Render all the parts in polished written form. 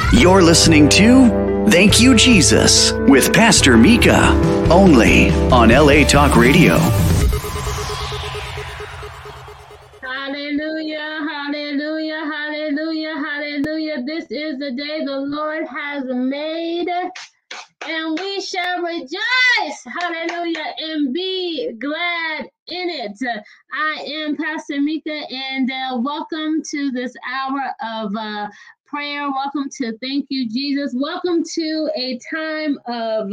You're listening to Thank You, Jesus, with Pastor Mika, only on LA Talk Radio. Hallelujah, hallelujah, hallelujah, hallelujah. This is the day the Lord has made, and we shall rejoice, hallelujah, and be glad in it. I am Pastor Mika, and welcome to this hour of prayer. Welcome to Thank You, Jesus. Welcome to a time of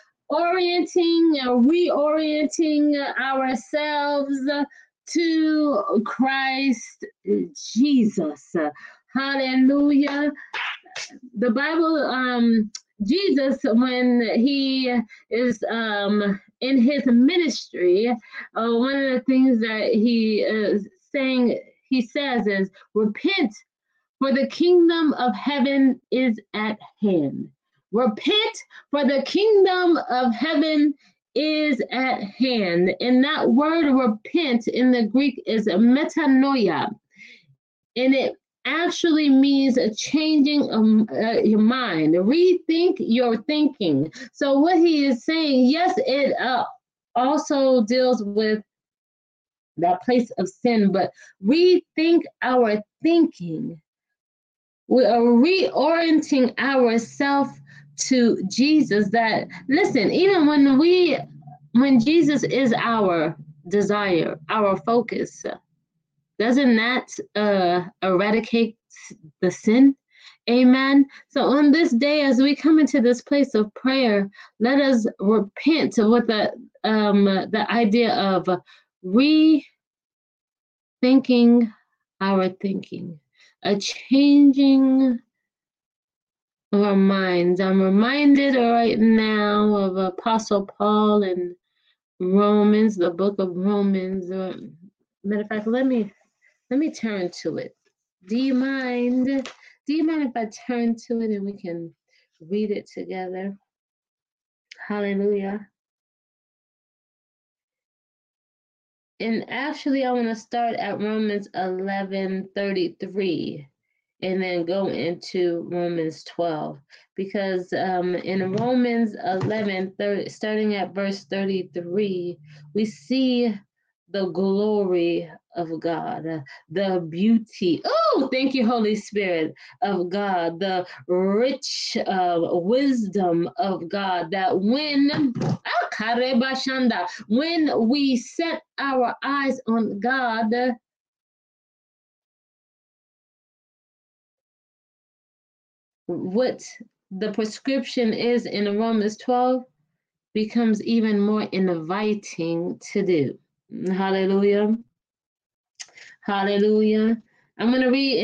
reorienting ourselves to Christ Jesus. Hallelujah. The Bible, Jesus, when he is in his ministry, one of the things that he says is, repent, for the kingdom of heaven is at hand. Repent, for the kingdom of heaven is at hand. And that word repent in the Greek is metanoia. And it actually means a changing of your mind. Rethink your thinking. So what he is saying, yes, it also deals with that place of sin, but rethink our thinking. We are reorienting ourselves to Jesus. That, listen, even when Jesus is our desire, our focus, doesn't that eradicate the sin? Amen. So on this day, as we come into this place of prayer, let us repent with the idea of rethinking our thinking, a changing of our minds. I'm reminded right now of Apostle Paul in Romans, the book of Romans. Matter of fact, let me turn to it. Do you mind if I turn to it and we can read it together? Hallelujah. And actually, I want to start at Romans 11:33 and then go into Romans 12. Because in Romans 11, starting at verse 33, we see the glory of God, the beauty, thank you, Holy Spirit, of God, the rich wisdom of God, that when we set our eyes on God, what the prescription is in Romans 12 becomes even more inviting to do. Hallelujah. Hallelujah. I'm going to read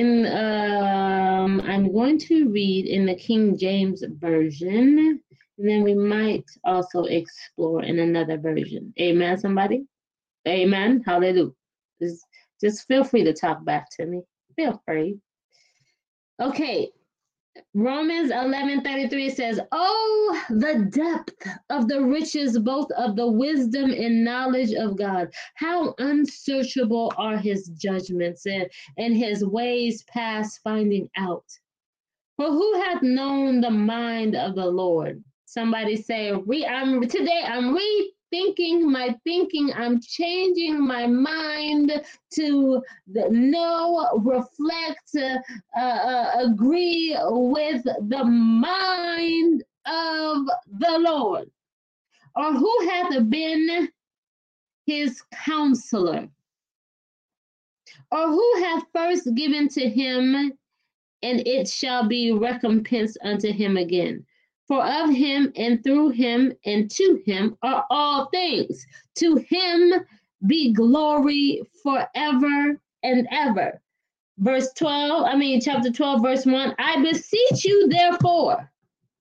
in the King James Version, and then we might also explore in another version. Amen, somebody? Amen. Hallelujah. Just feel free to talk back to me. Feel free. Okay. Romans 11:33 says, "Oh, the depth of the riches, both of the wisdom and knowledge of God! How unsearchable are his judgments, and his ways past finding out. For who hath known the mind of the Lord?" Somebody say, I'm rethinking my thinking. I'm changing my mind to reflect, agree with the mind of the Lord. Or who hath been his counselor? Or who hath first given to him, and it shall be recompensed unto him again? For of him, and through him, and to him are all things. To him be glory forever and ever. Chapter 12, verse 1. I beseech you, therefore,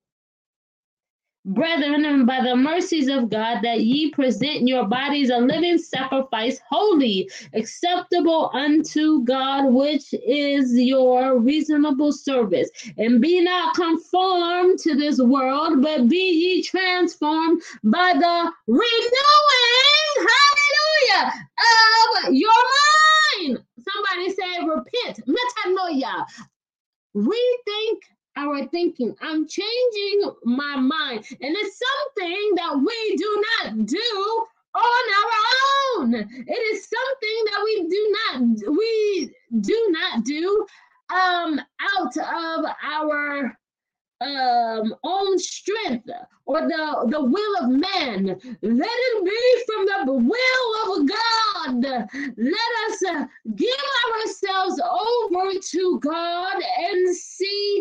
brethren, by the mercies of God, that ye present your bodies a living sacrifice, holy, acceptable unto God, which is your reasonable service. And be not conformed to this world, but be ye transformed by the renewing, hallelujah, of your mind. Somebody say, repent, metanoia. Rethink our thinking. I'm changing my mind. And it's something that we do not do on our own. It is something that we do not do out of our own strength or the will of man. Let it be from the will of God. Let us give ourselves over to God and see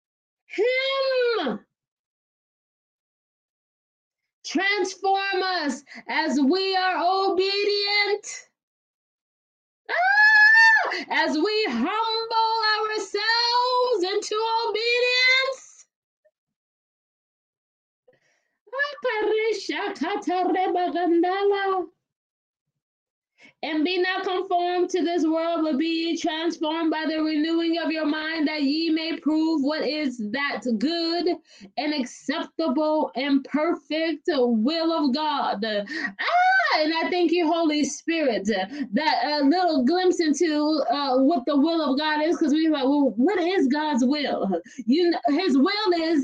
Him transform us as we are obedient. As we humble ourselves into obedience. And be not conformed to this world, but be ye transformed by the renewing of your mind, that ye may prove what is that good and acceptable and perfect will of God. And I thank you, Holy Spirit, that little glimpse into what the will of God is, because we're like, well, what is God's will? You know, His will is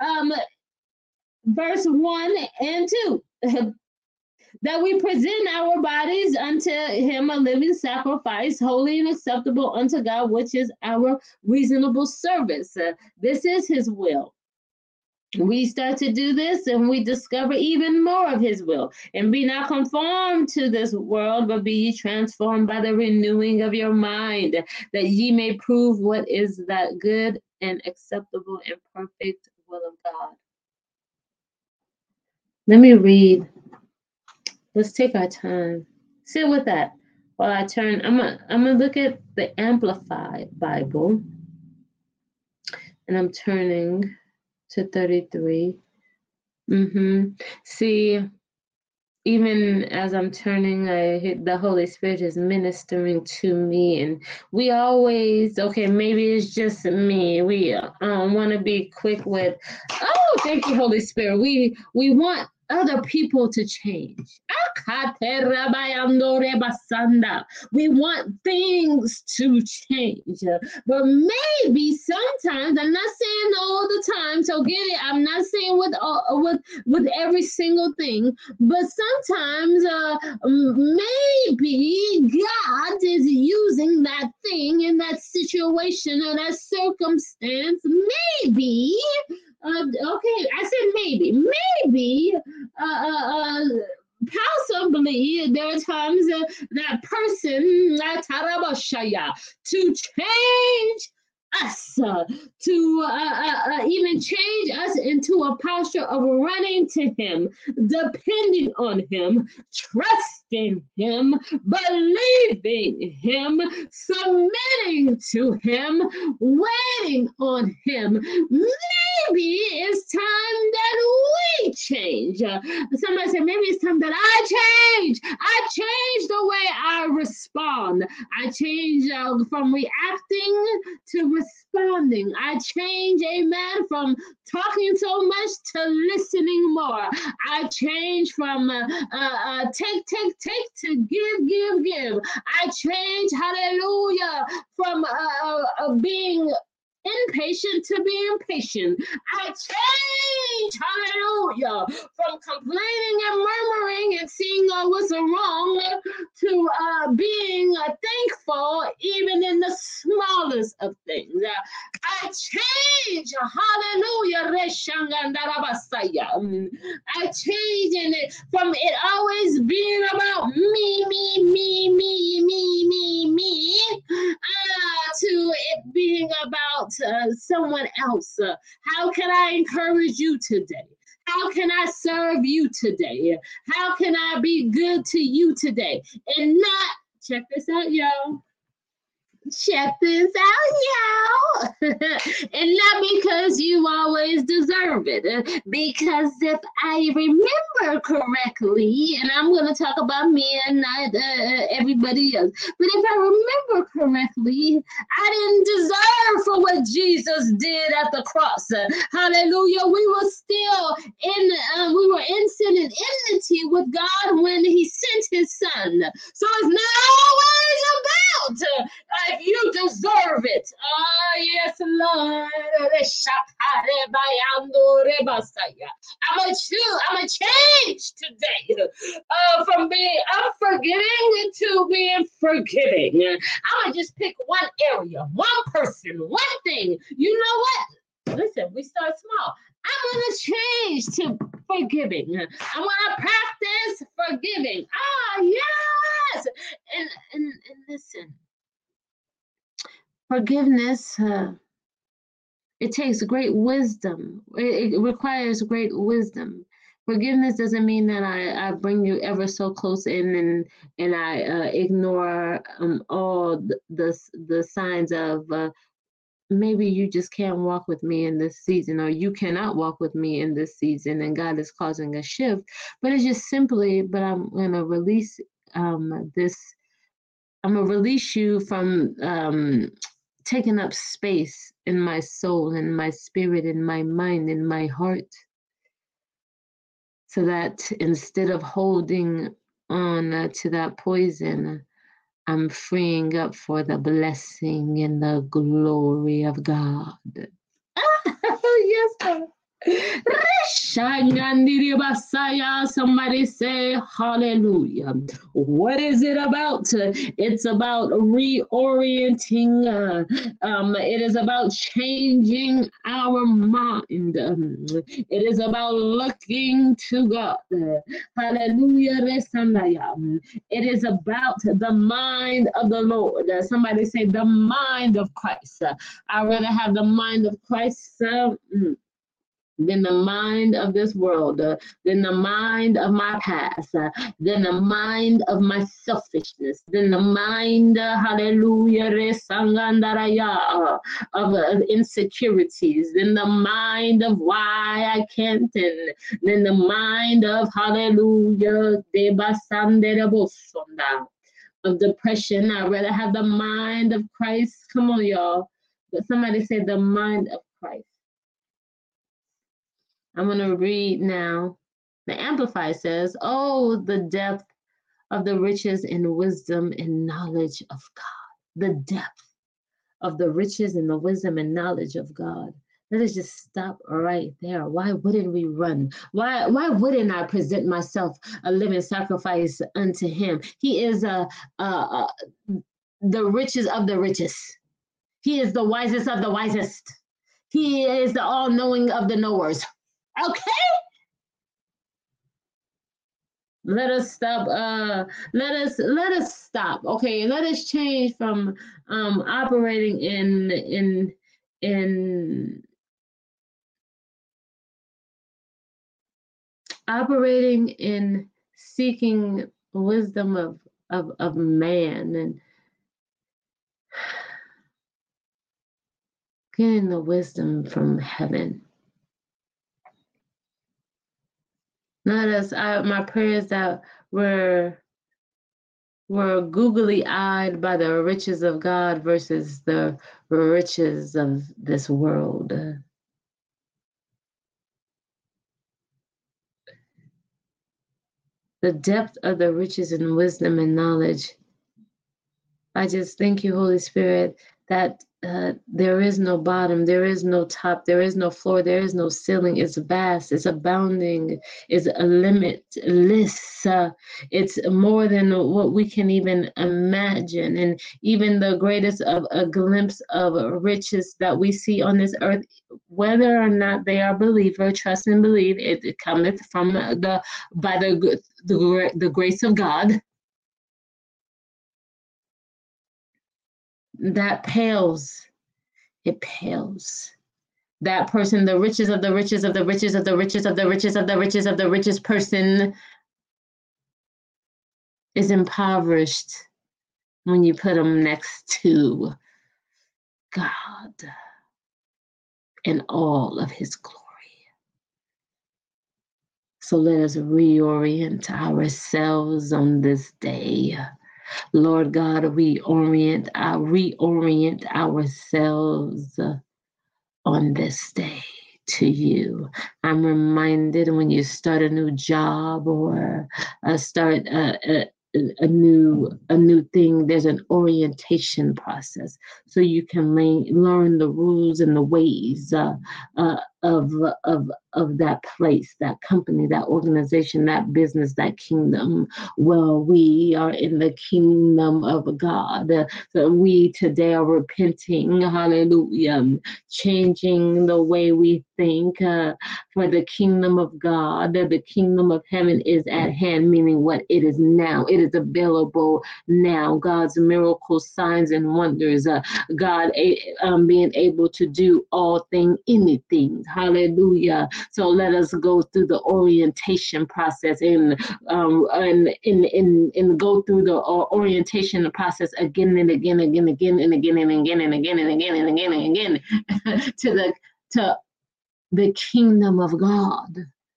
verse 1 and 2. That we present our bodies unto Him a living sacrifice, holy and acceptable unto God, which is our reasonable service. This is His will. We start to do this and we discover even more of His will. And be not conformed to this world, but be ye transformed by the renewing of your mind, that ye may prove what is that good and acceptable and perfect will of God. Let me read. Let's take our time. Sit with that while I turn. I'm gonna look at the Amplified Bible, and I'm turning to 33. See, even as I'm turning, the Holy Spirit is ministering to me, and we always, okay, maybe it's just me. We want to be quick with, oh, thank you, Holy Spirit. We want other people to change. We want things to change, but maybe sometimes, I'm not saying all the time, so get it, I'm not saying with every single thing, but sometimes maybe God is using that thing in that situation or that circumstance, maybe. Okay, I said maybe, possibly there are times that person to change us, to even change us into a posture of running to Him, depending on Him, trusting Him, believing Him, submitting to Him, waiting on Him. Maybe it's time that we change. Somebody said, maybe it's time that I change. I change the way I respond. I change from reacting to responding. I change, amen, from talking so much to listening more. I change from take to give. I change, hallelujah, from being impatient to being patient. I change, hallelujah, from complaining and murmuring and seeing what's wrong to being thankful even in the smallest of things. I change, hallelujah, I change in it from it always being about me, to it being about someone else. How can I encourage you today? How can I serve you today? How can I be good to you today? And not, check this out, y'all. Check this out, y'all. And not because you always deserve it. Because if I remember correctly, and I'm going to talk about me and not everybody else, but if I remember correctly, I didn't deserve for what Jesus did at the cross. Hallelujah. We were still we were in sin and enmity with God when He sent His Son. So it's not always about if you deserve it. Yes, Lord. I'm a change today from being unforgiving to being forgiving. I'm going to just pick one area, one person, one thing. You know what? Listen, we start small. I'm going to change to forgiving. I'm going to practice forgiving. Yes. And listen, forgiveness, it takes great wisdom. It requires great wisdom. Forgiveness doesn't mean that I bring you ever so close in and I ignore all the signs of maybe you just can't walk with me in this season, or you cannot walk with me in this season, and God is causing a shift. But it's just simply, but I'm going to release this. I'm going to release you from taking up space in my soul, in my spirit, in my mind, in my heart, so that instead of holding on to that poison, I'm freeing up for the blessing and the glory of God. Yes, God. Somebody say hallelujah. What is it about? It's about reorienting. It is about changing our mind. It is about looking to God. Hallelujah. It is about the mind of the Lord. Somebody say the mind of Christ. I'd rather have the mind of Christ than the mind of this world, than the mind of my past, than the mind of my selfishness, than the mind, hallelujah, of insecurities, than the mind of why I can't, and then the mind of, hallelujah, of depression. I'd rather have the mind of Christ. Come on, y'all. But somebody say the mind of Christ. I'm going to read now. The Amplified says, oh, the depth of the riches and wisdom and knowledge of God. The depth of the riches and the wisdom and knowledge of God. Let us just stop right there. Why wouldn't we run? Why wouldn't I present myself a living sacrifice unto him? He is the riches of the richest. He is the wisest of the wisest. He is the all-knowing of the knowers. Okay. Let us stop. Let us stop. Okay. Let us change from operating in operating in seeking wisdom of man and getting the wisdom from heaven. Not us. My prayer is that we're googly-eyed by the riches of God versus the riches of this world. The depth of the riches and wisdom and knowledge. I just thank you, Holy Spirit, that there is no bottom, there is no top, there is no floor, there is no ceiling. It's vast, it's abounding, it's a limitless. It's more than what we can even imagine. And even the greatest of a glimpse of riches that we see on this earth, whether or not they are believer, trust and believe, it cometh from by the grace of God. That pales. It pales. That person, the riches of the riches of the riches of the riches of the riches of the riches of the richest person is impoverished when you put them next to God and all of his glory. So let us reorient ourselves on this day. Lord God, we reorient ourselves on this day to you. I'm reminded when you start a new job or start a new thing. There's an orientation process, so you can learn the rules and the ways of that place, that company, that organization, that business, that kingdom. Well, we are in the kingdom of God. So we today are repenting, hallelujah, changing the way we think for the kingdom of God. The kingdom of heaven is at hand, meaning what it is now. It is available now. God's miracles, signs, and wonders. God being able to do all things, anything. Hallelujah. So let us go through the orientation process and go through the orientation process again and again and again and again and again and again and again and again and again and again to the kingdom of God.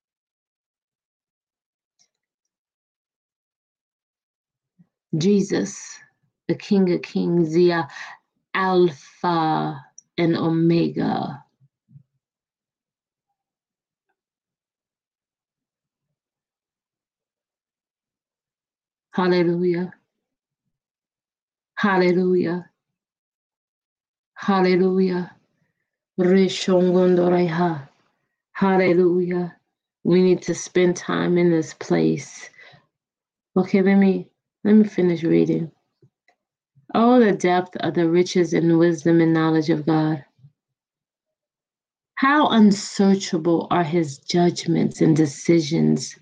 Jesus, the King of Kings, the Alpha and Omega. Hallelujah. Hallelujah. Hallelujah. Rishongondoreha. Hallelujah. We need to spend time in this place. Okay, let me finish reading. Oh, the depth of the riches and wisdom and knowledge of God. How unsearchable are his judgments and decisions,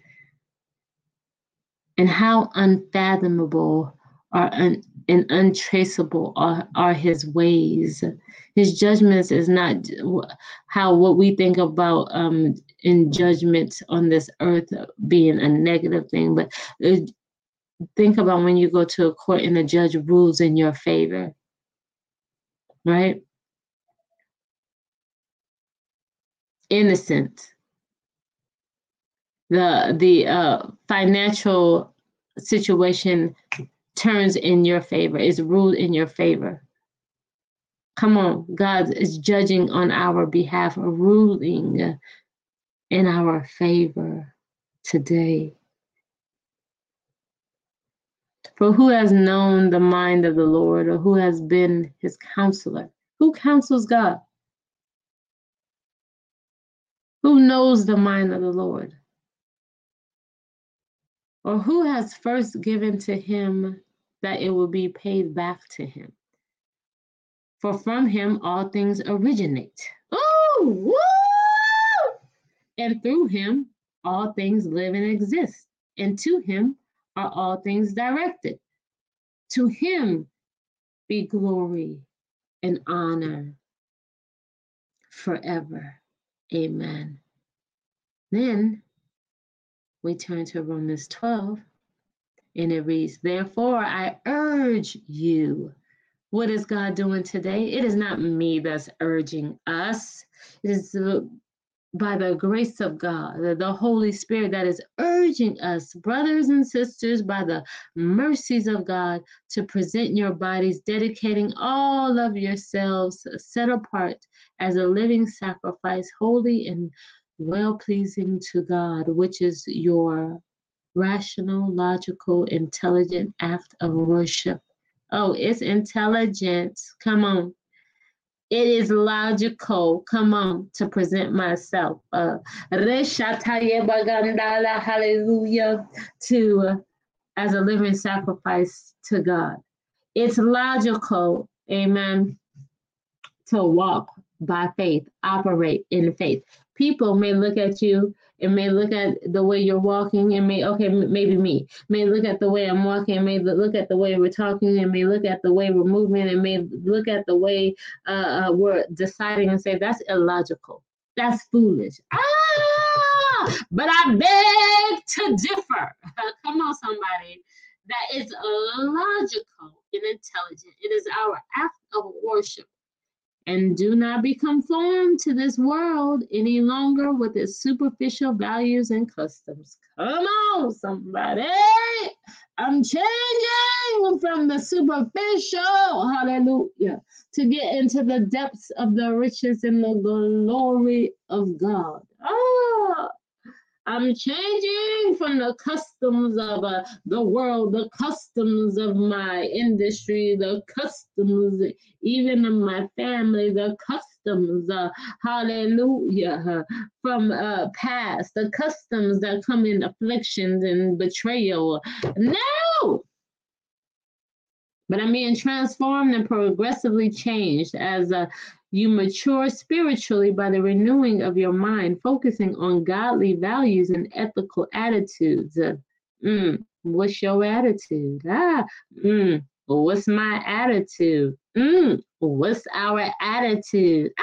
and how unfathomable and untraceable are his ways. His judgments is not what we think about in judgment on this earth being a negative thing, but think about when you go to a court and the judge rules in your favor, right? Innocent. The financial situation turns in your favor, is ruled in your favor. Come on, God is judging on our behalf, ruling in our favor today. For who has known the mind of the Lord, or who has been his counselor? Who counsels God? Who knows the mind of the Lord? Or who has first given to him that it will be paid back to him? For from him all things originate. Oh, woo! And through him all things live and exist. And to him are all things directed. To him be glory and honor forever. Amen. Then we turn to Romans 12, and it reads, therefore I urge you. What is God doing today? It is not me that's urging us. It is by the grace of God, the Holy Spirit that is urging us, brothers and sisters, by the mercies of God, to present your bodies, dedicating all of yourselves set apart as a living sacrifice, holy and well-pleasing to God, which is your rational, logical, intelligent act of worship. Oh, it's intelligent. Come on. It is logical, come on, to present myself. Hallelujah, as a living sacrifice to God. It's logical, amen, to walk by faith, operate in faith. People may look at you and may look at the way you're walking and maybe me, may look at the way I'm walking, may look at the way we're talking, and may look at the way we're moving, and may look at the way we're deciding and say, that's illogical. That's foolish. But I beg to differ. Come on, somebody. That is logical and intelligent. It is our act of worship. And do not be conformed to this world any longer with its superficial values and customs. Come on, somebody. I'm changing from the superficial, hallelujah, to get into the depths of the riches and the glory of God. I'm changing from the customs of the world, the customs of my industry, the customs even of my family, the customs, hallelujah, from past, the customs that come in afflictions and betrayal. No! But I'm being transformed and progressively changed as you mature spiritually by the renewing of your mind, focusing on godly values and ethical attitudes. What's your attitude? What's my attitude? What's our attitude?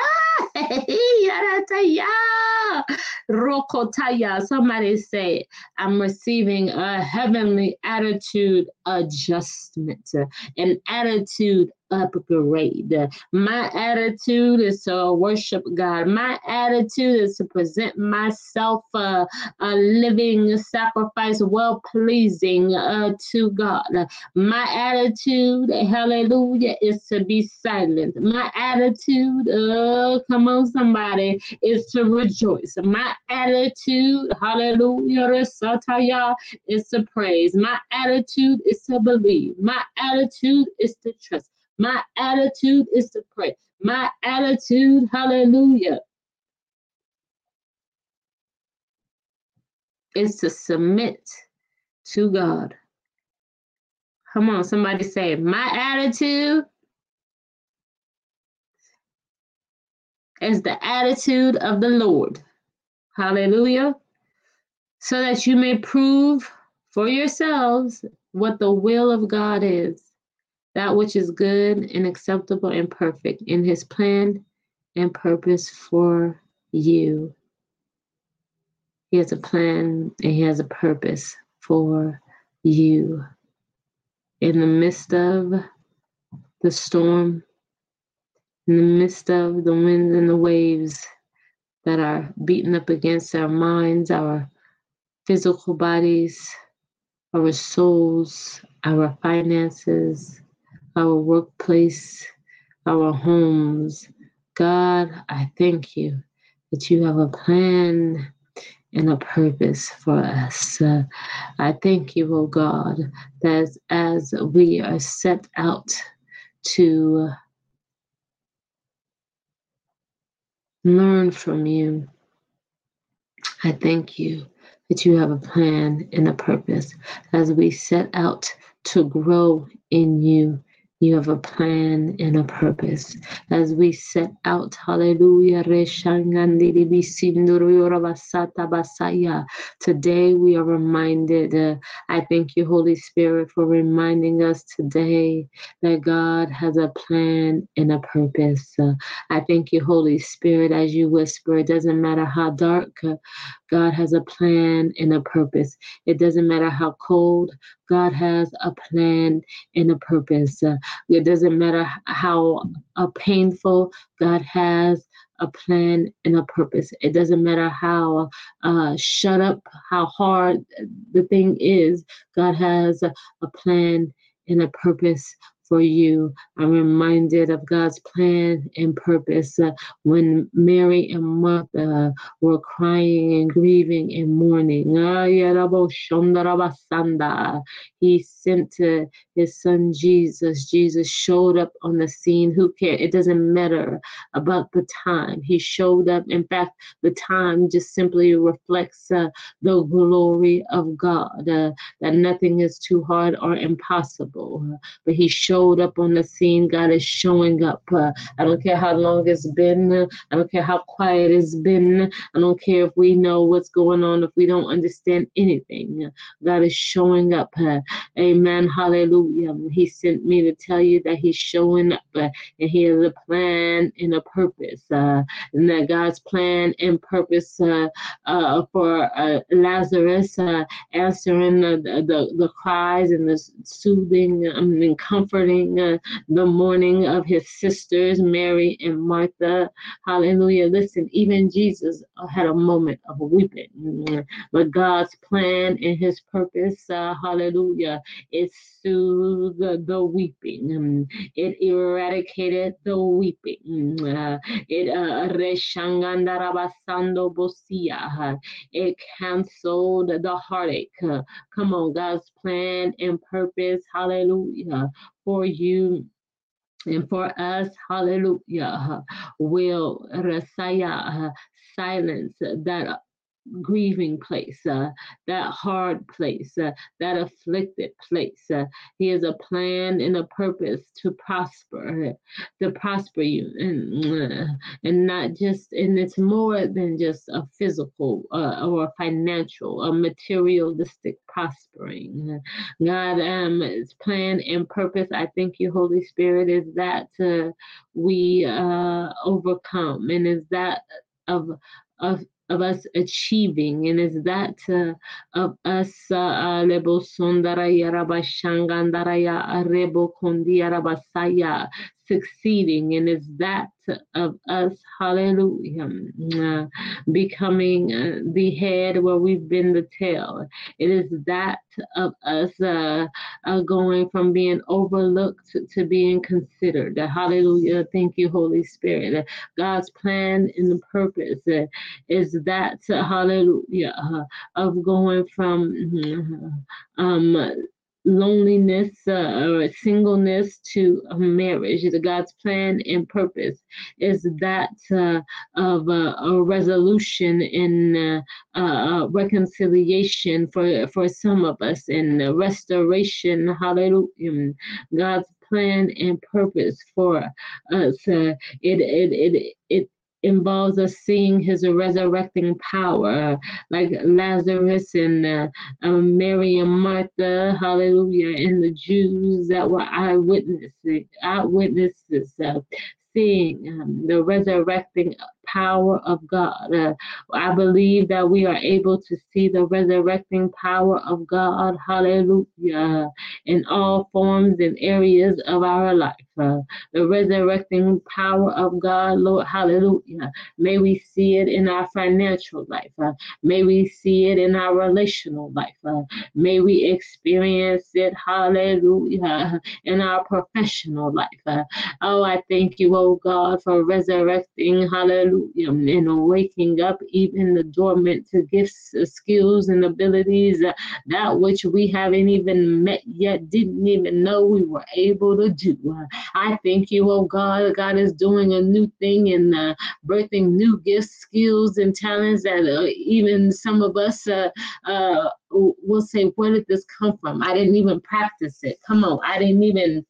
Rokotaya. Somebody say, I'm receiving a heavenly attitude adjustment, an attitude upgrade. My attitude is to worship God. My attitude is to present myself a living sacrifice, well pleasing to God. My attitude, hallelujah, is to be silent. My attitude, come on, somebody, is to rejoice. My attitude, hallelujah, is to praise. My attitude is to believe. My attitude is to trust. My attitude is to pray. My attitude, hallelujah, is to submit to God. Come on, somebody say, my attitude is the attitude of the Lord. Hallelujah. So that you may prove for yourselves what the will of God is, that which is good and acceptable and perfect in his plan and purpose for you. He has a plan and he has a purpose for you. In the midst of the storm, in the midst of the winds and the waves that are beating up against our minds, our physical bodies, our souls, our finances, our workplace, our homes. God, I thank you that you have a plan and a purpose for us. I thank you, oh God, that as we are set out to learn from you, I thank you that you have a plan and a purpose. As we set out to grow in you, you have a plan and a purpose. As we set out, hallelujah, today we are reminded, I thank you, Holy Spirit, for reminding us today that God has a plan and a purpose. I thank you, Holy Spirit, as you whisper, it doesn't matter how dark, God has a plan and a purpose. It doesn't matter how cold, God has a plan and a purpose. It doesn't matter how painful, God has a plan and a purpose. It doesn't matter how shut up, how hard the thing is, God has a plan and a purpose for you. I'm reminded of God's plan and purpose when Mary and Martha were crying and grieving and mourning. He sent his son Jesus. Jesus showed up on the scene. Who cares? It doesn't matter about the time. He showed up. In fact, the time just simply reflects the glory of God, that nothing is too hard or impossible. But he showed up on the scene. God is showing up. I don't care how long it's been. I don't care how quiet it's been. I don't care if we know what's going on, if we don't understand anything. God is showing up. Amen. Hallelujah. He sent me to tell you that he's showing up and he has a plan and a purpose. And that God's plan and purpose for Lazarus, answering the cries and the soothing and comforting the mourning of his sisters, Mary and Martha. Hallelujah. Listen, even Jesus had a moment of weeping. But God's plan and his purpose, hallelujah, it soothed the weeping. It eradicated the weeping. It canceled the heartache. Come on, God's plan and purpose, hallelujah, for you and for us, hallelujah, will silence that grieving place, that hard place, that afflicted place. He has a plan and a purpose to prosper you, and not just, and it's more than just a physical or a financial, a materialistic prospering. God's plan and purpose, I thank you, Holy Spirit, is that we overcome, and is that of us achieving, and is that of us succeeding, and is that of us, hallelujah, becoming the head where we've been the tail. It is that of us going from being overlooked to being considered. Hallelujah. Thank you, Holy Spirit. God's plan and the purpose is that, hallelujah, of going from loneliness or singleness to marriage. God's plan and purpose is that of a resolution and reconciliation for some of us, and restoration. Hallelujah. God's plan and purpose for us, it involves us seeing his resurrecting power, like Lazarus and Mary and Martha, hallelujah, and the Jews that were eyewitnesses, seeing the resurrecting power of God. I believe that we are able to see the resurrecting power of God, hallelujah, in all forms and areas of our life. The resurrecting power of God, Lord, hallelujah. May we see it in our financial life. May we see it in our relational life. May we experience it, hallelujah, in our professional life. Oh, I thank you, oh God, for resurrecting, hallelujah, and waking up even the dormant gifts, skills, and abilities, that which we haven't even met yet, didn't even know we were able to do. I thank you, oh God. God is doing a new thing and birthing new gifts, skills, and talents that even some of us will say, where did this come from? I didn't even practice it. Come on, I didn't even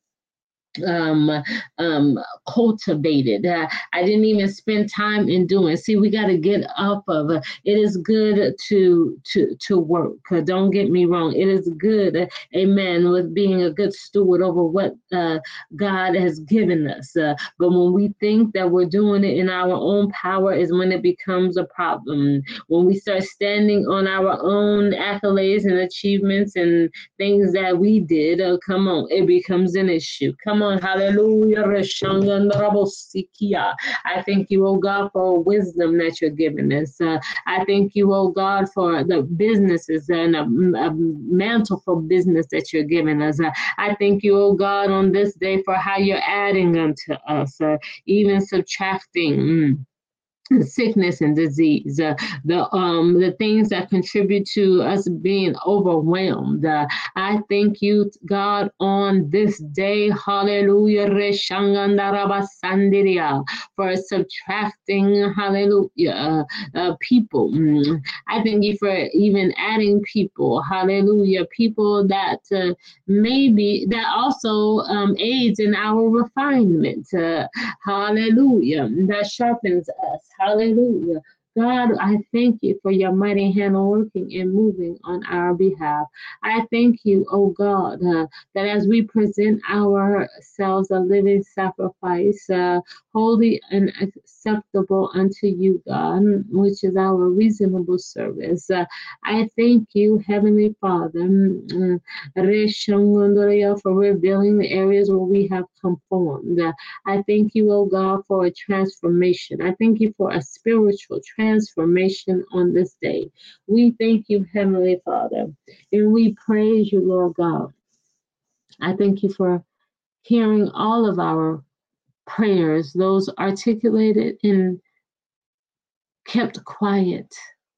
cultivated. I didn't even spend time in doing. See, we got to get off of it. It is good to work. Don't get me wrong. It is good, amen, with being a good steward over what God has given us. But when we think that we're doing it in our own power is when it becomes a problem. When we start standing on our own accolades and achievements and things that we did, come on, it becomes an issue. Come on, hallelujah. I thank you, oh God, for wisdom that you're giving us. I thank you, oh God, for the businesses and a mantle for business that you're giving us. I thank you, oh God, on this day for how you're adding unto us, even subtracting. Sickness and disease, the things that contribute to us being overwhelmed. I thank you, God, on this day, hallelujah, for subtracting, hallelujah, people. I thank you for even adding people, hallelujah, people that maybe that also aids in our refinement, hallelujah, that sharpens us. Hallelujah. God, I thank you for your mighty hand working and moving on our behalf. I thank you, oh God, that as we present ourselves a living sacrifice, holy and acceptable unto you, God, which is our reasonable service. I thank you, Heavenly Father, for revealing the areas where we have conformed. I thank you, oh God, for a transformation. I thank you for a spiritual transformation on this day. We thank you, Heavenly Father, and we praise you, Lord God. I thank you for hearing all of our prayers, those articulated and kept quiet.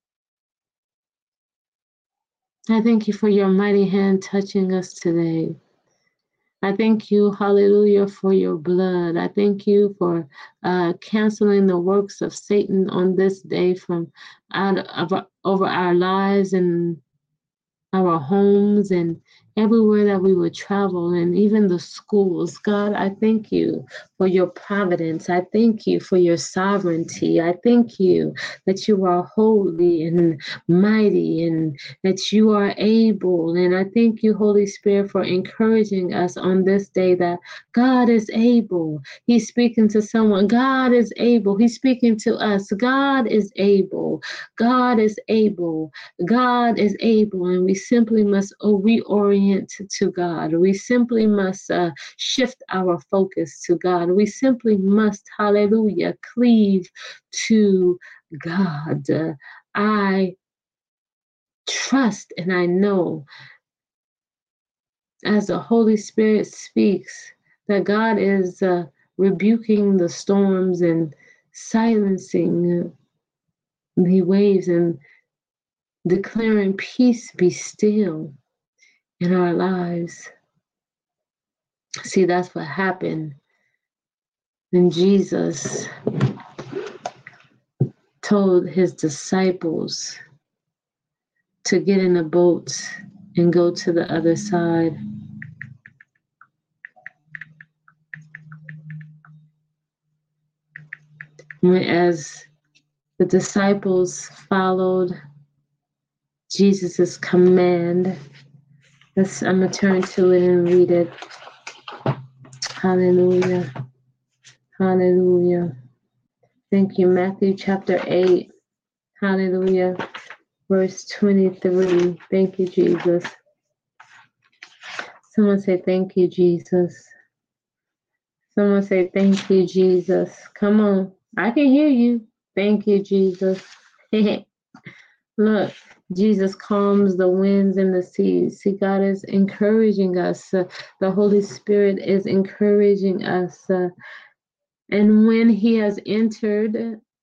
I thank you for your mighty hand touching us today. I thank you, hallelujah, for your blood. I thank you for canceling the works of Satan on this day from over our lives and our homes and everywhere that we would travel, and even the schools. God, I thank you for your providence. I thank you for your sovereignty. I thank you that you are holy and mighty and that you are able. And I thank you, Holy Spirit, for encouraging us on this day that God is able. He's speaking to someone. God is able. He's speaking to us. God is able. God is able. God is able. And we simply must reorient to God. We simply must shift our focus to God. We simply must, hallelujah, cleave to God. I trust and I know as the Holy Spirit speaks that God is rebuking the storms and silencing the waves and declaring peace be still in our lives. See, that's what happened when Jesus told his disciples to get in a boat and go to the other side. As the disciples followed Jesus' command, I'm going to turn to it and read it. Hallelujah. Hallelujah. Thank you. Matthew chapter 8. Hallelujah. Verse 23. Thank you, Jesus. Someone say, thank you, Jesus. Someone say, thank you, Jesus. Come on. I can hear you. Thank you, Jesus. Look, Jesus calms the winds and the seas. See, God is encouraging us. The Holy Spirit is encouraging us. And when he was entered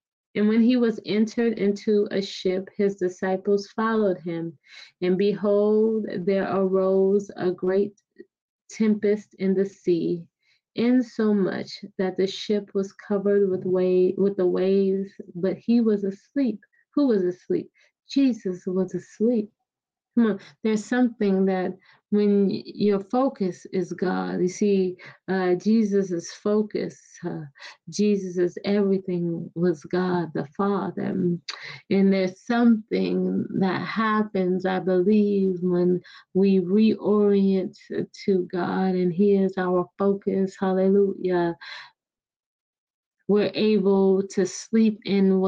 into a ship, his disciples followed him. And behold, there arose a great tempest in the sea, insomuch that the ship was covered with the waves, but he was asleep. Who was asleep? Jesus was asleep. Come on, there's something that when your focus is God, you see, Jesus' focus, Jesus' everything was God the Father. And there's something that happens, I believe, when we reorient to God and He is our focus. Hallelujah. We're able to sleep in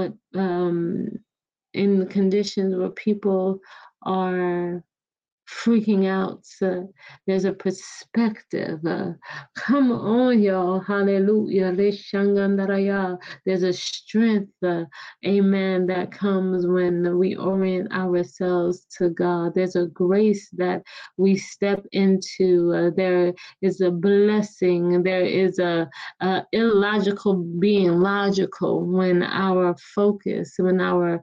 in conditions where people are freaking out. So there's a perspective. Come on, y'all. Hallelujah. There's a strength, amen, that comes when we orient ourselves to God. There's a grace that we step into. There is a blessing. There is a illogical being logical when our focus, when our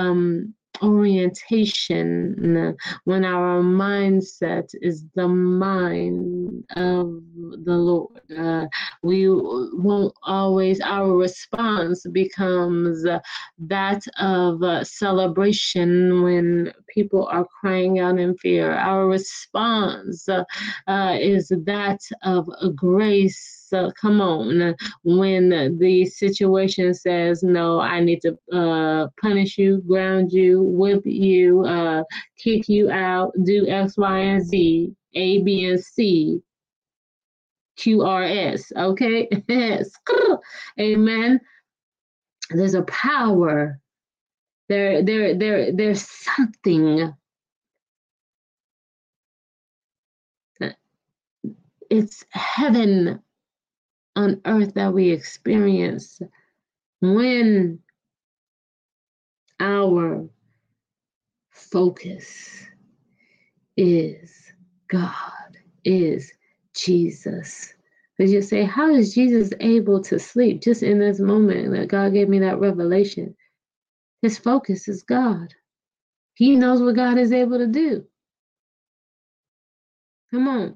orientation, when our mindset is the mind of the Lord. We won't always, our response becomes that of celebration when people are crying out in fear. Our response is that of grace. Come on. When the situation says, no, I need to punish you, ground you, whip you, kick you out, do X, Y, and Z, A, B, and C, QRS, okay? Amen. There's a power. There's something. It's heaven on earth that we experience when our focus is God, is Jesus. Because you say, how is Jesus able to sleep? Just in this moment that God gave me that revelation. His focus is God. He knows what God is able to do. Come on.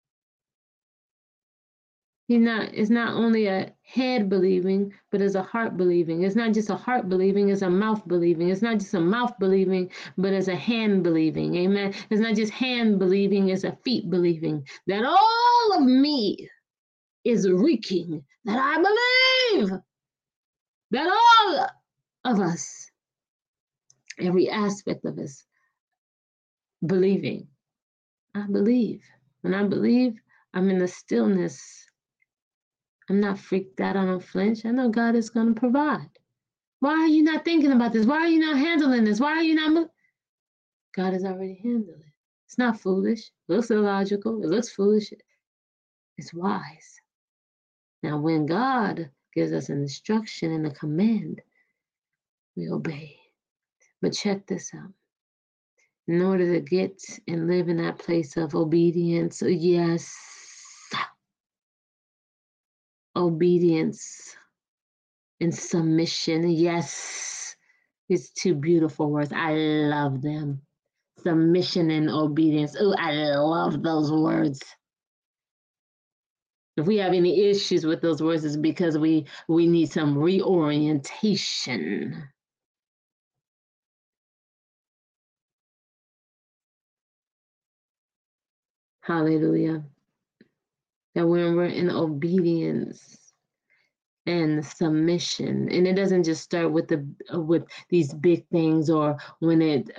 It's not only a head believing, but it's a heart believing. It's not just a heart believing, it's a mouth believing. It's not just a mouth believing, but it's a hand believing. Amen. It's not just hand believing, it's a feet believing. That all of me is reeking. That I believe. That all of us, every aspect of us, believing. I believe. When I believe, I'm in the stillness. I'm not freaked out. I don't flinch. I know God is going to provide. Why are you not thinking about this? Why are you not handling this? Why are you not? God has already handled it. It's not foolish. It looks illogical. It looks foolish. It's wise. Now, when God gives us an instruction and a command, we obey. But check this out. In order to get and live in that place of obedience, yes, obedience and submission, yes, these two beautiful words. I love them. Submission and obedience. Oh, I love those words. If we have any issues with those words, it's because we need some reorientation. Hallelujah. That when we're in obedience and submission, and it doesn't just start with these big things, or when it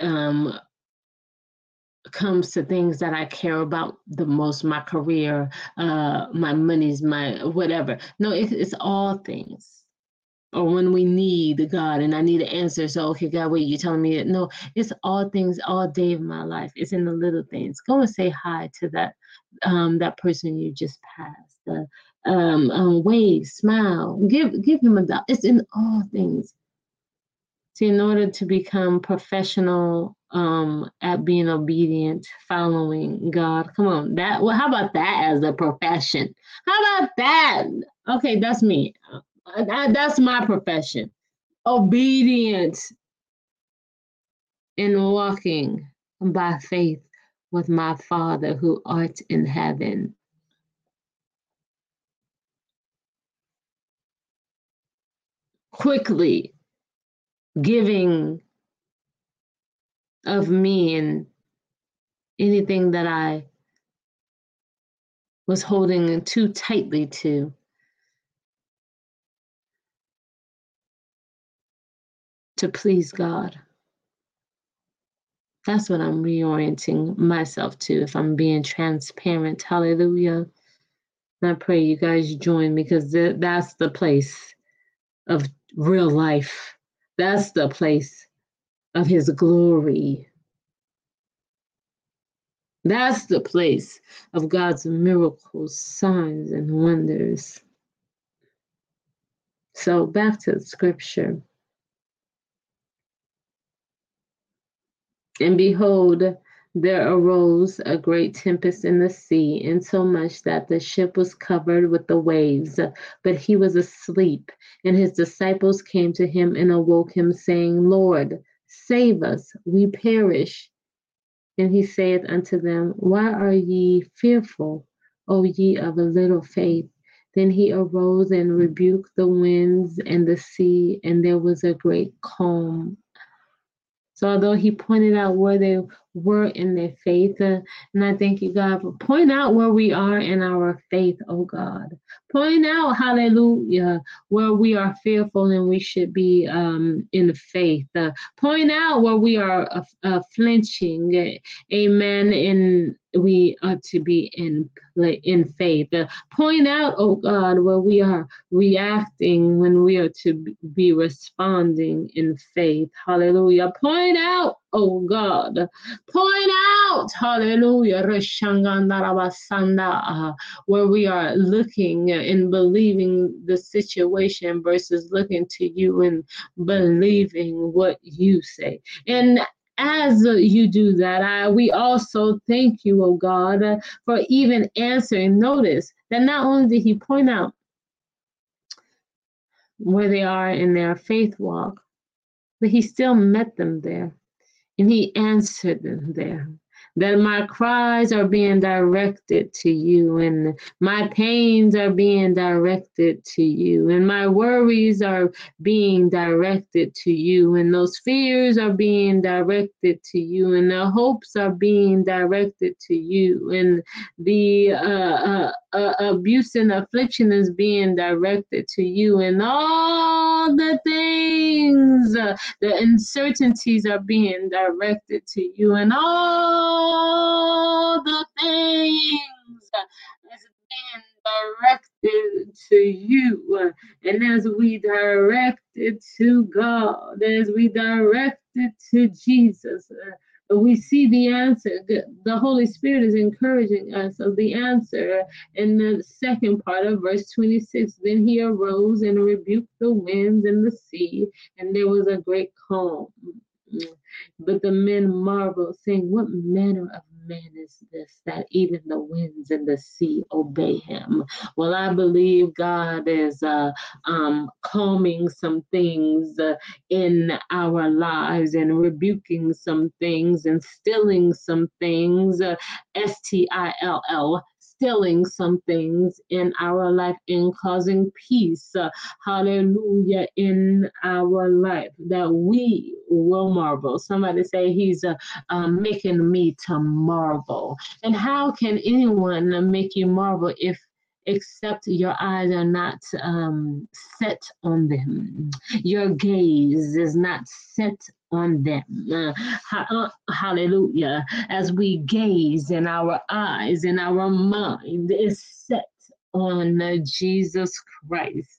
comes to things that I care about the most, my career, my monies, my whatever. No, it's all things. Or when we need God and I need an answer. So, okay, God, wait, you're telling me that? No, it's all things all day of my life. It's in the little things. Go and say hi to that person you just passed. Wave, smile, give him a dollar. It's in all things. See, in order to become professional at being obedient, following God, come on, how about that as a profession? How about that? Okay, that's me. That's my profession. Obedience in walking by faith with my Father who art in heaven. Quickly giving of me and anything that I was holding too tightly to please God. That's what I'm reorienting myself to, if I'm being transparent. Hallelujah. And I pray you guys join, because that's the place of real life. That's the place of his glory. That's the place of God's miracles, signs, and wonders. So back to the scripture. And behold, there arose a great tempest in the sea, insomuch that the ship was covered with the waves. But he was asleep. And his disciples came to him and awoke him, saying, Lord, save us, we perish. And he saith unto them, Why are ye fearful, O ye of a little faith? Then he arose and rebuked the winds and the sea, and there was a great calm. So although he pointed out where they were in their faith, and I thank you, God, for pointing out where we are in our faith, oh God. Point out, hallelujah, where we are fearful and we should be in faith. Point out where we are flinching, amen, and we ought to be in faith. Point out, oh God, where we are reacting when we are to be responding in faith. Hallelujah. Point out, oh God. Point out, hallelujah, where we are looking and believing the situation versus looking to you and believing what you say. And as you do that, we also thank you, oh God, for even answering. Notice that not only did he point out where they are in their faith walk, but he still met them there and he answered them there. That my cries are being directed to you, and my pains are being directed to you, and my worries are being directed to you, and those fears are being directed to you, and the hopes are being directed to you, and the abuse and affliction is being directed to you, and all the things, the uncertainties are being directed to you, and all the things is being directed to you. And as we direct it to God, as we direct it to Jesus, we see the answer. The Holy Spirit is encouraging us of the answer in the second part of verse 26. Then he arose and rebuked the winds and the sea, and there was a great calm. But the men marveled, saying, what manner of man is this, that even the winds and the sea obey him? Well, I believe God is calming some things in our lives and rebuking some things and stilling some things, STILL, stilling some things in our life and causing peace, hallelujah, in our life, that we will marvel. Somebody say he's making me to marvel. And how can anyone make you marvel if except your eyes are not set on them? Your gaze is not set on them. Hallelujah. As we gaze and our eyes and our mind is set on Jesus Christ,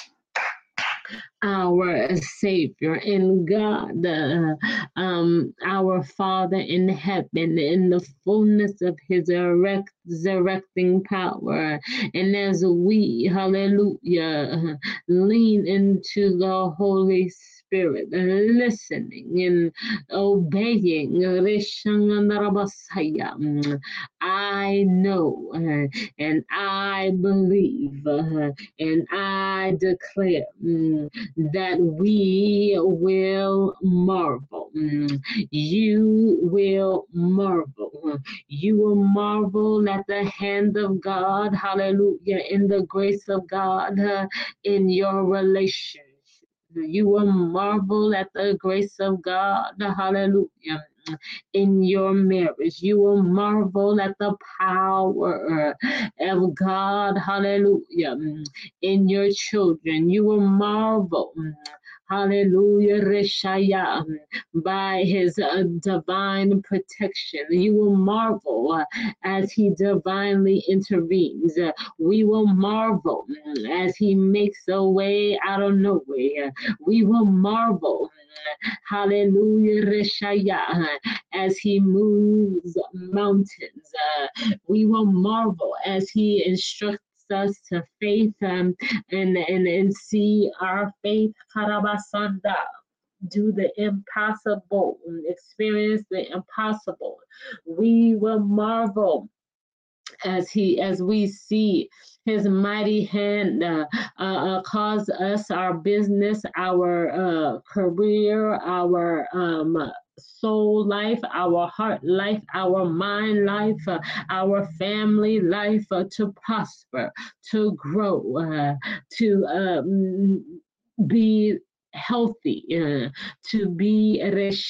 our Savior, and God, our Father in heaven, in the fullness of his resurrecting power. And as we, hallelujah, lean into the Holy Spirit, listening and obeying, I know and I believe and I declare that we will marvel. You will marvel. You will marvel at the hand of God, hallelujah, in the grace of God in your relationship. You will marvel at the grace of God, hallelujah, in your marriage. You will marvel at the power of God, hallelujah, in your children. You will marvel, hallelujah, Reshaya, by his divine protection. You will marvel as he divinely intervenes. We will marvel as he makes a way out of nowhere. We will marvel, hallelujah, Reshaya, as he moves mountains. We will marvel as he instructs us to faith and see our faith, Karabasanda, do the impossible, experience the impossible. We will marvel as we see his mighty hand cause us, our business, our career, our soul life, our heart life, our mind life, our family life to prosper, to grow, to be healthy, to be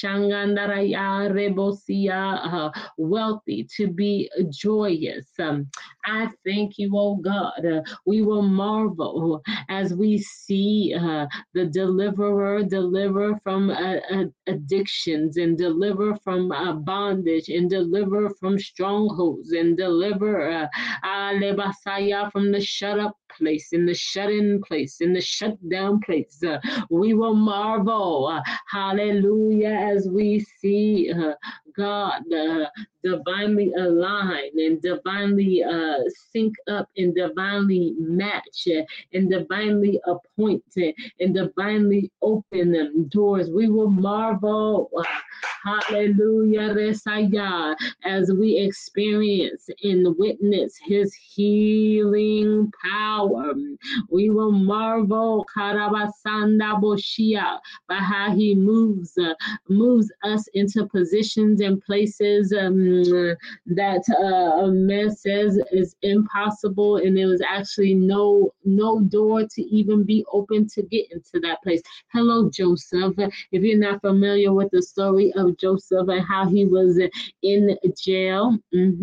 wealthy, to be joyous. I thank you, oh God. We will marvel as we see the deliverer deliver from addictions, and deliver from bondage, and deliver from strongholds, and deliver from the shut up place, in the shut in place, in the shut down place. We will marvel, hallelujah, as we see God divinely align, and divinely sync up, and divinely match, and divinely appoint, and divinely open doors. We will marvel, hallelujah, as we experience and witness his healing power. We will marvel, Karabasanda Boshia, by how he moves us into positions and places that man says is impossible, and there was actually no door to even be open to get into that place. Hello, Joseph. If you're not familiar with the story of Joseph and how he was in jail,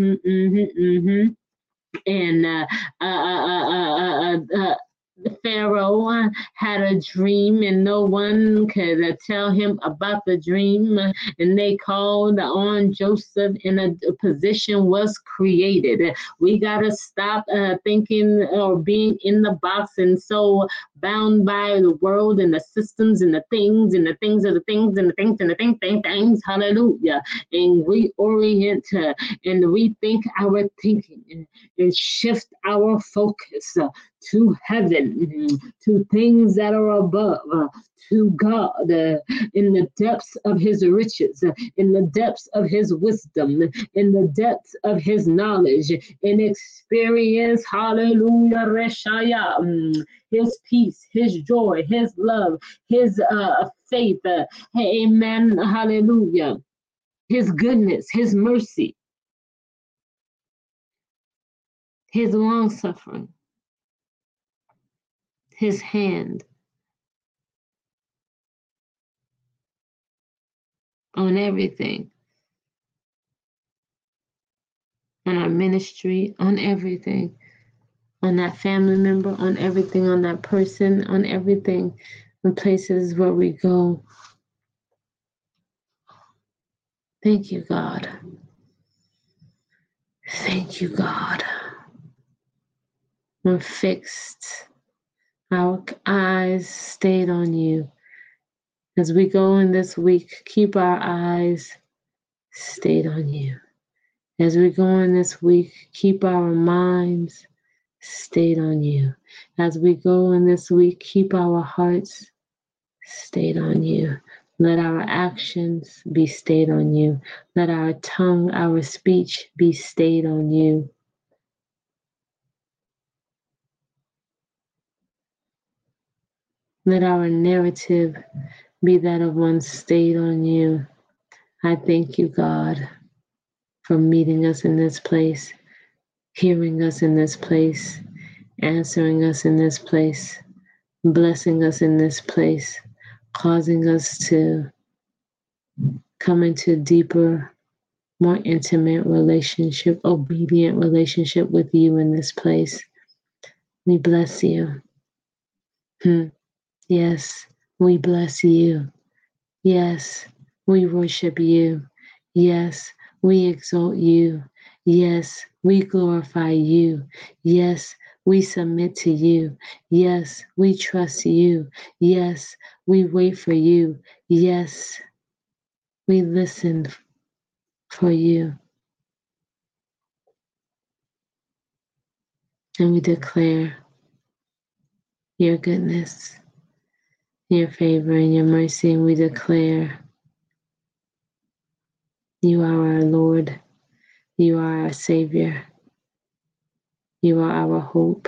and Pharaoh had a dream, and no one could tell him about the dream, and they called on Joseph, and a position was created. We got to stop thinking or being in the box, and so bound by the world and the systems and the things and the things of the things and the things and the things, hallelujah, and reorient and rethink our thinking, and shift our focus to heaven, to things that are above, to God, in the depths of his riches, in the depths of his wisdom, in the depths of his knowledge, and experience, hallelujah, Reshaya, his peace, his joy, his love, his faith, amen, hallelujah, his goodness, his mercy, his long suffering, his hand on everything, on our ministry, on everything, on that family member, on everything, on that person, on everything, in places where we go. Thank you, God. Thank you, God. We're fixed. Our eyes stayed on you. As we go in this week, keep our eyes stayed on you. As we go in this week, keep our minds stayed on you. As we go in this week, keep our hearts stayed on you. Let our actions be stayed on you. Let our tongue, our speech be stayed on you. Let our narrative be that of one stayed on you. I thank you, God, for meeting us in this place, hearing us in this place, answering us in this place, blessing us in this place, causing us to come into deeper, more intimate relationship, obedient relationship with you in this place. We bless you. Yes, we bless you. Yes, we worship you. Yes, we exalt you. Yes, we glorify you. Yes, we submit to you. Yes, we trust you. Yes, we wait for you. Yes, we listen for you. And we declare your goodness, your favor, and your mercy. And we declare you are our Lord. You are our Savior. You are our hope.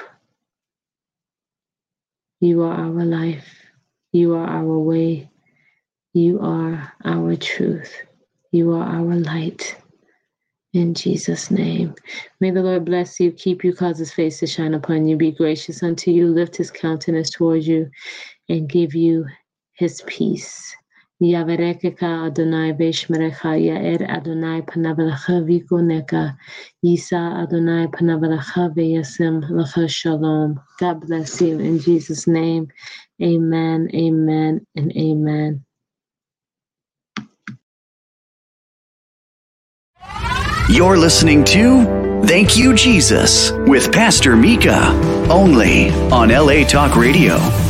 You are our life. You are our way. You are our truth. You are our light. In Jesus' name. May the Lord bless you, keep you, cause his face to shine upon you, be gracious unto you, lift his countenance towards you, and give you his peace. Yaverekeka Adonai Veshmerecha Yair Adonai Panavalecha Vikoneka Yisa Adonai Panavalecha Veyasem Lecha Shalom. God bless you in Jesus' name. Amen, amen, and amen. You're listening to Thank You, Jesus, with Pastor Mika, only on LA Talk Radio.